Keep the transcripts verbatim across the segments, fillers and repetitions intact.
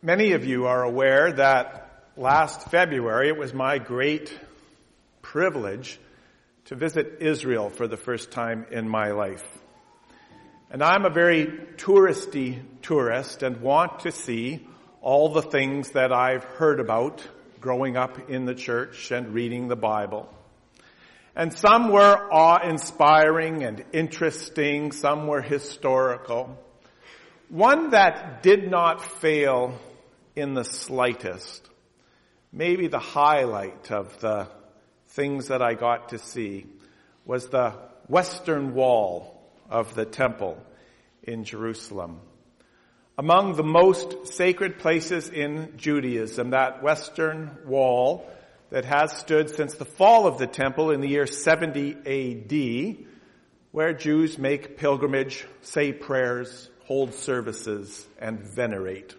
Many of you are aware that last February it was my great privilege to visit Israel for the first time in my life. And I'm a very touristy tourist and want to see all the things that I've heard about growing up in the church and reading the Bible. And some were awe-inspiring and interesting, some were historical. One that did not fail in the slightest, maybe the highlight of the things that I got to see, was the western wall of the temple in Jerusalem. Among the most sacred places in Judaism, that western wall that has stood since the fall of the temple in the year seventy A D, where Jews make pilgrimage, say prayers, hold services, and venerate.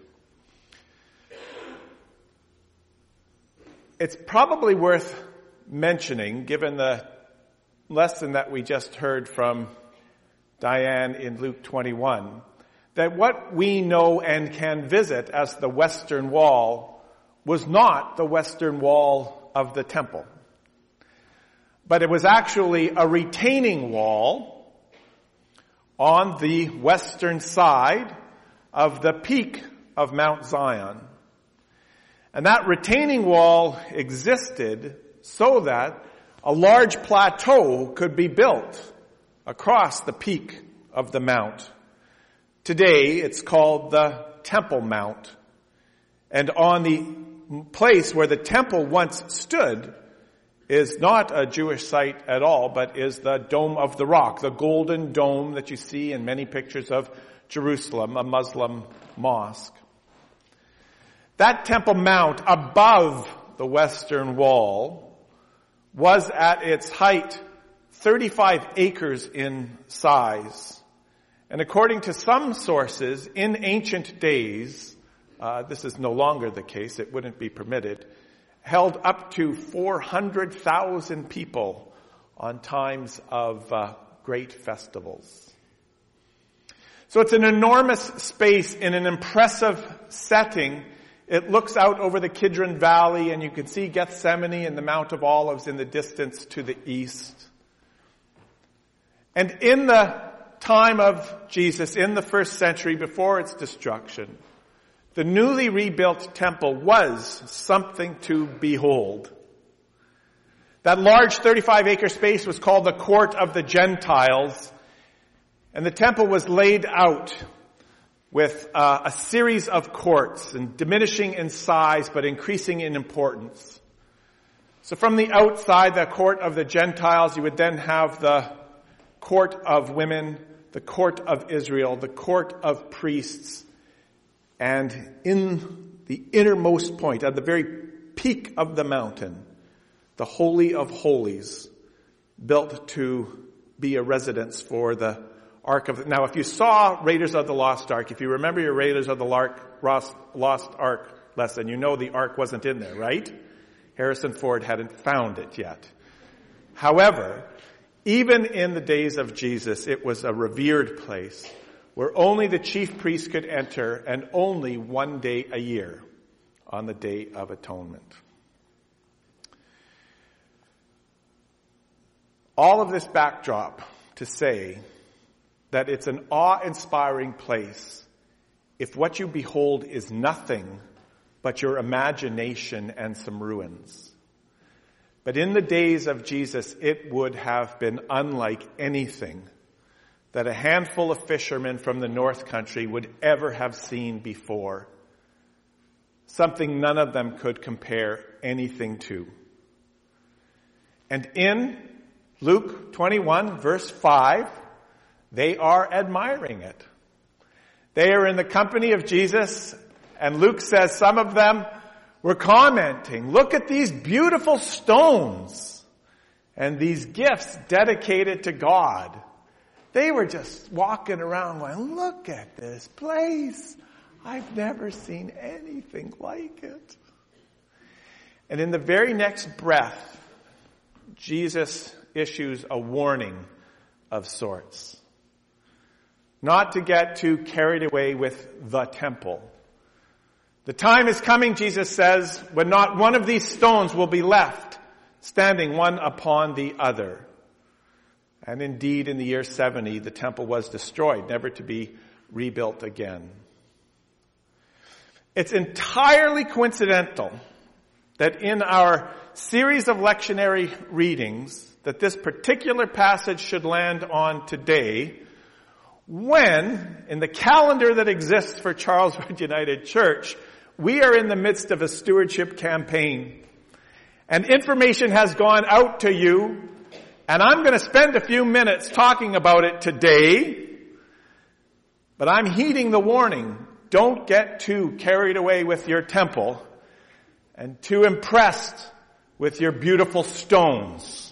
It's probably worth mentioning, given the lesson that we just heard from Diane in Luke twenty-one, that what we know and can visit as the Western Wall was not the Western Wall of the temple, but it was actually a retaining wall on the western side of the peak of Mount Zion. And that retaining wall existed so that a large plateau could be built across the peak of the mount. Today, it's called the Temple Mount. And on the place where the temple once stood is not a Jewish site at all, but is the Dome of the Rock, the golden dome that you see in many pictures of Jerusalem, a Muslim mosque. That Temple Mount above the Western Wall was at its height thirty-five acres in size. And according to some sources, in ancient days, uh, this is no longer the case, it wouldn't be permitted, held up to four hundred thousand people on times of uh, great festivals. So it's an enormous space in an impressive setting. It looks out over the Kidron Valley, and you can see Gethsemane and the Mount of Olives in the distance to the east. And in the time of Jesus, in the first century, before its destruction, the newly rebuilt temple was something to behold. That large thirty-five acre space was called the Court of the Gentiles, and the temple was laid out with uh, a series of courts, and diminishing in size but increasing in importance. So from the outside, the Court of the Gentiles, you would then have the Court of Women, the Court of Israel, the Court of Priests, and in the innermost point, at the very peak of the mountain, the Holy of Holies, built to be a residence for the Ark of... Now, if you saw Raiders of the Lost Ark, if you remember your Raiders of the Lost Ark lesson, you know the Ark wasn't in there, right? Harrison Ford hadn't found it yet. However, even in the days of Jesus, it was a revered place where only the chief priest could enter, and only one day a year, on the Day of Atonement. All of this backdrop to say that it's an awe-inspiring place if what you behold is nothing but your imagination and some ruins. But in the days of Jesus, it would have been unlike anything that a handful of fishermen from the North Country would ever have seen before. Something none of them could compare anything to. And in Luke twenty-one, verse five, they are admiring it. They are in the company of Jesus, and Luke says some of them were commenting, look at these beautiful stones and these gifts dedicated to God. They were just walking around going, look at this place. I've never seen anything like it. And in the very next breath, Jesus issues a warning of sorts. Not to get too carried away with the temple, The time is coming, Jesus says, when not one of these stones will be left standing one upon the other. And indeed, in the year seventy, the temple was destroyed, never to be rebuilt again. It's entirely coincidental that in our series of lectionary readings, that this particular passage should land on today, when, in the calendar that exists for Charleswood United Church, we are in the midst of a stewardship campaign. And information has gone out to you, and I'm going to spend a few minutes talking about it today, but I'm heeding the warning. Don't get too carried away with your temple and too impressed with your beautiful stones.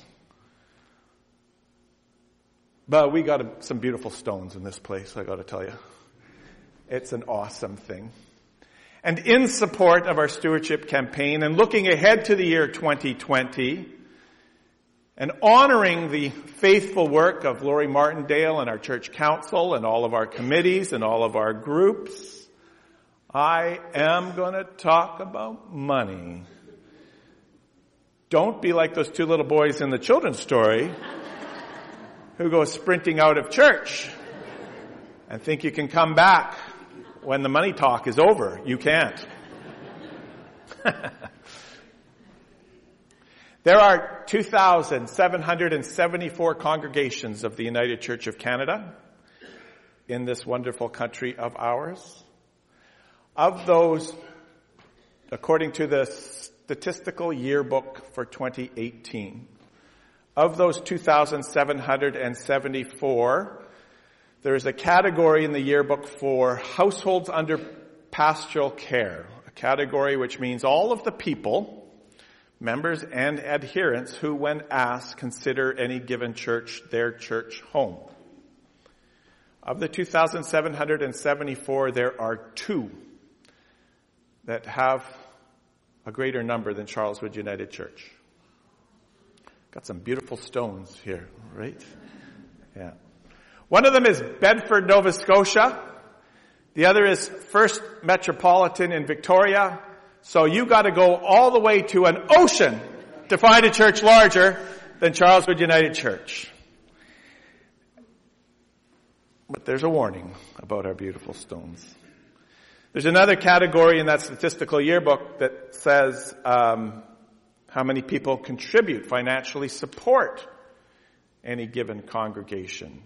But we got a, some beautiful stones in this place, I got to tell you. It's an awesome thing. And in support of our stewardship campaign and looking ahead to the year twenty twenty and honoring the faithful work of Laurie Martindale and our church council and all of our committees and all of our groups, I am going to talk about money. Don't be like those two little boys in the children's story who go sprinting out of church and think you can come back when the money talk is over. You can't. There are two thousand seven hundred seventy-four congregations of the United Church of Canada in this wonderful country of ours. Of those, according to the Statistical Yearbook for twenty eighteen, of those two thousand seven hundred seventy-four, there is a category in the yearbook for households under pastoral care, a category which means all of the people, members and adherents, who, when asked, consider any given church their church home. Of the two thousand seven hundred seventy-four, there are two that have a greater number than Charleswood United Church. Got some beautiful stones here, right? Yeah. One of them is Bedford, Nova Scotia. The other is First Metropolitan in Victoria. So you got to go all the way to an ocean to find a church larger than Charleswood United Church. But there's a warning about our beautiful stones. There's another category in that statistical yearbook that says um, how many people contribute, financially support any given congregation.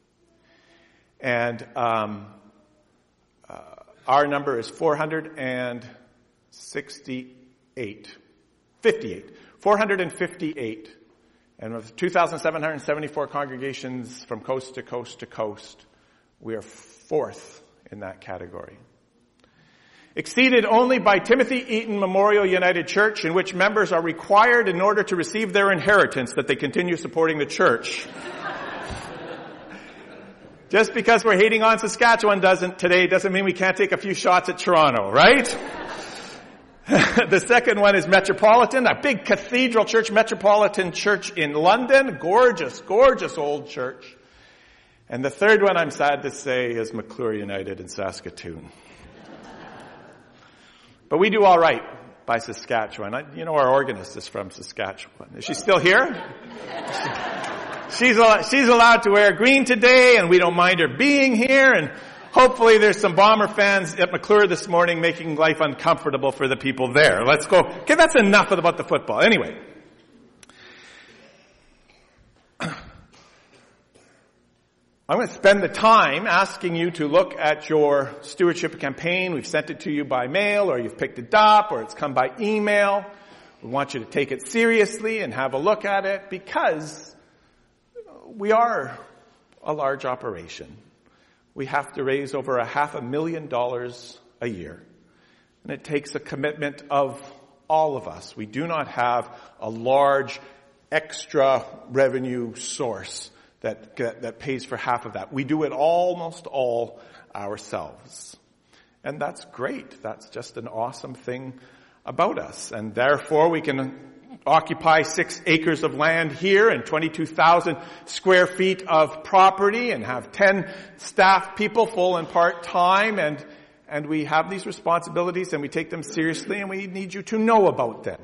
And um, uh, our number is four hundred sixty-eight, fifty-eight, four hundred fifty-eight. And with two thousand seven hundred seventy-four congregations from coast to coast to coast, we are fourth in that category. Exceeded only by Timothy Eaton Memorial United Church, in which members are required, in order to receive their inheritance, that they continue supporting the church. Just because we're hating on Saskatchewan doesn't today doesn't mean we can't take a few shots at Toronto, right? The second one is Metropolitan, a big cathedral church, Metropolitan Church in London. Gorgeous, gorgeous old church. And the third one, I'm sad to say, is McClure United in Saskatoon. But we do all right by Saskatchewan. I, you know, our organist is from Saskatchewan. Is she still here? She's, she's allowed to wear green today, and we don't mind her being here. And hopefully there's some Bomber fans at McClure this morning making life uncomfortable for the people there. Let's go. Okay, that's enough about the football. Anyway. I'm going to spend the time asking you to look at your stewardship campaign. We've sent it to you by mail, or you've picked it up, or it's come by email. We want you to take it seriously and have a look at it, because we are a large operation. We have to raise over a half a million dollars a year. And it takes a commitment of all of us. We do not have a large extra revenue source that, that pays for half of that. We do it almost all ourselves. And that's great. That's just an awesome thing about us. And therefore we can occupy six acres of land here and twenty-two thousand square feet of property and have ten staff people, full and part-time, and and we have these responsibilities and we take them seriously and we need you to know about them.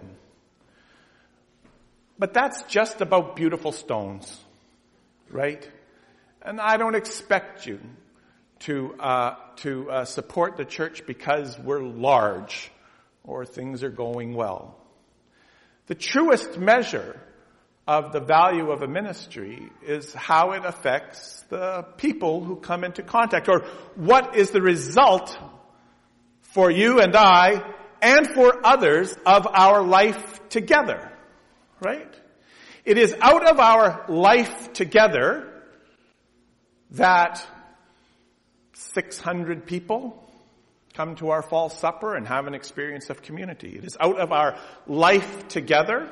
But that's just about beautiful stones, right? And I don't expect you to uh, to uh, support the church because we're large or things are going well. The truest measure of the value of a ministry is how it affects the people who come into contact, or what is the result for you and I and for others of our life together, right? It is out of our life together that six hundred people come to our fall supper and have an experience of community. It is out of our life together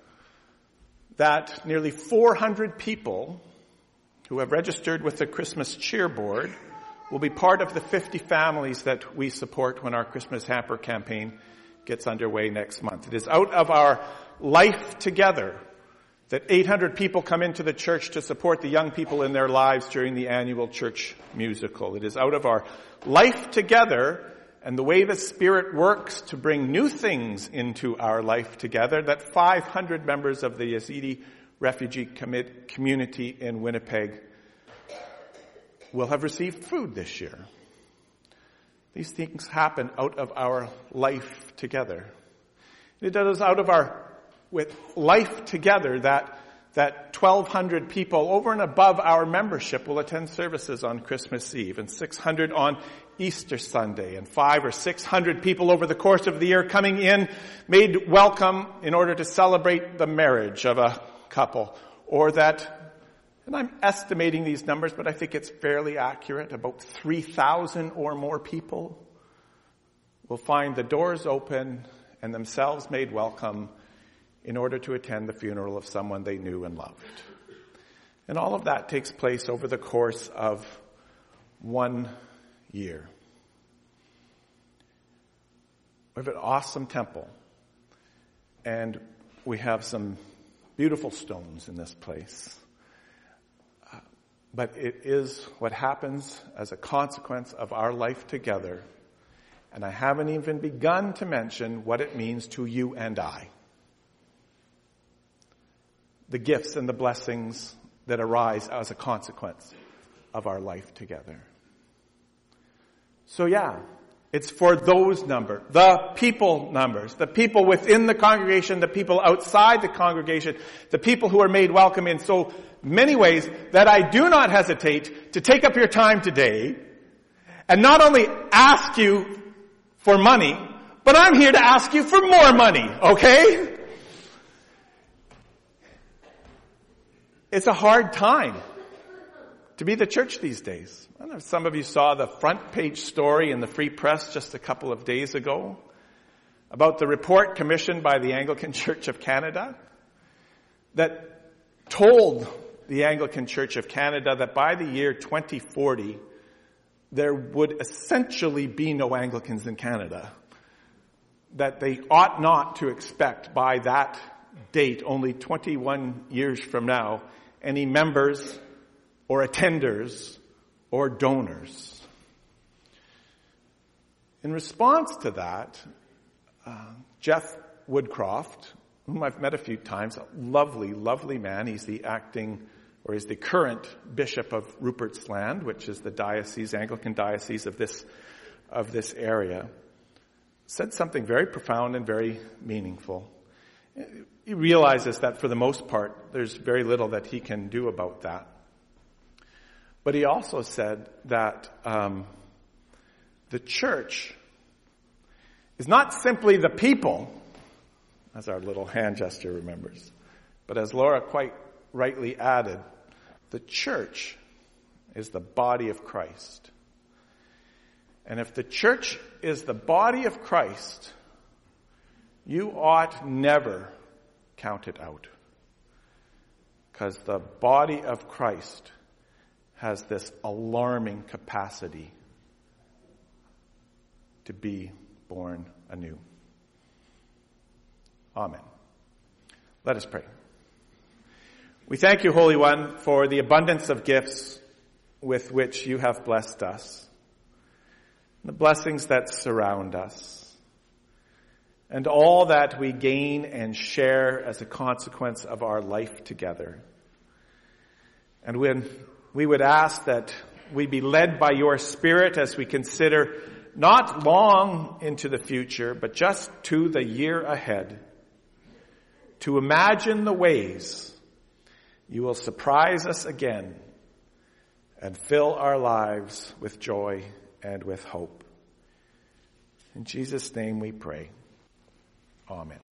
that nearly four hundred people who have registered with the Christmas Cheer Board will be part of the fifty families that we support when our Christmas hamper campaign gets underway next month. It is out of our life together that eight hundred people come into the church to support the young people in their lives during the annual church musical. It is out of our life together and the way the Spirit works to bring new things into our life together that five hundred members of the Yazidi refugee commit community in Winnipeg will have received food this year. These things happen out of our life together. It is out of our with life together that that twelve hundred people over and above our membership will attend services on Christmas Eve, and six hundred on Easter Sunday, and five or six hundred people over the course of the year coming in, made welcome in order to celebrate the marriage of a couple. Or that, and I'm estimating these numbers, but I think it's fairly accurate, about three thousand or more people will find the doors open and themselves made welcome in order to attend the funeral of someone they knew and loved. And all of that takes place over the course of one year. We have an awesome temple, and we have some beautiful stones in this place. Uh, but it is what happens as a consequence of our life together, and I haven't even begun to mention what it means to you and I. The gifts and the blessings that arise as a consequence of our life together. So yeah, it's for those numbers, the people numbers, the people within the congregation, the people outside the congregation, the people who are made welcome in so many ways that I do not hesitate to take up your time today and not only ask you for money, but I'm here to ask you for more money, okay? It's a hard time to be the church these days. I don't know if some of you saw the front page story in the Free Press just a couple of days ago about the report commissioned by the Anglican Church of Canada that told the Anglican Church of Canada that by the year twenty forty, there would essentially be no Anglicans in Canada. That they ought not to expect by that date, only twenty-one years from now, any members or attenders or donors. In response to that, uh, Jeff Woodcroft, whom I've met a few times, a lovely, lovely man. He's the acting, or he's the current bishop of Rupert's Land, which is the diocese, Anglican diocese of this, of this area, said something very profound and very meaningful. He realizes that for the most part, there's very little that he can do about that. But he also said that um, the church is not simply the people, as our little hand gesture remembers, but as Laura quite rightly added, the church is the body of Christ. And if the church is the body of Christ, you ought never count it out. Because the body of Christ has this alarming capacity to be born anew. Amen. Let us pray. We thank you, Holy One, for the abundance of gifts with which you have blessed us. the blessings that surround us, and all that we gain and share as a consequence of our life together. And when we would ask that we be led by your Spirit as we consider not long into the future, but just to the year ahead, to imagine the ways you will surprise us again and fill our lives with joy and with hope. In Jesus' name we pray. Amen.